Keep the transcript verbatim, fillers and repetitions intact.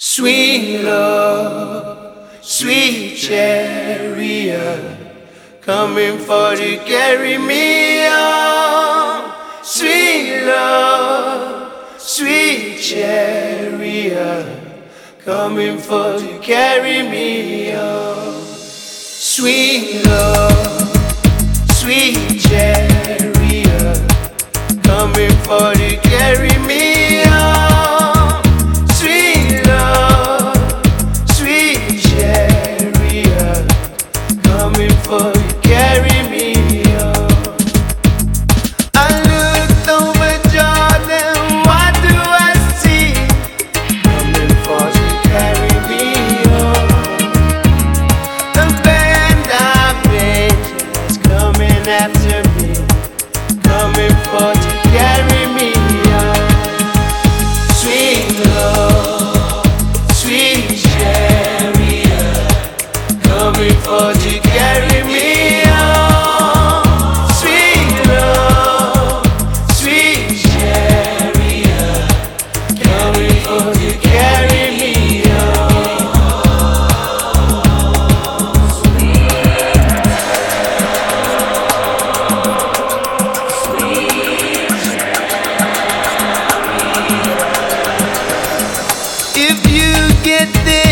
Sweet love, sweet chariot, coming for to carry me on. Sweet love, sweet chariot, coming for to carry me on. Sweet love, sweet chariot, coming for to carry me on. For you carry me on. I looked over Jordan, what do I see? Coming for to carry me on. The band of angels coming after me, coming for to carry me on. Sweet love, sweet chariot, coming for to carry me. If you get this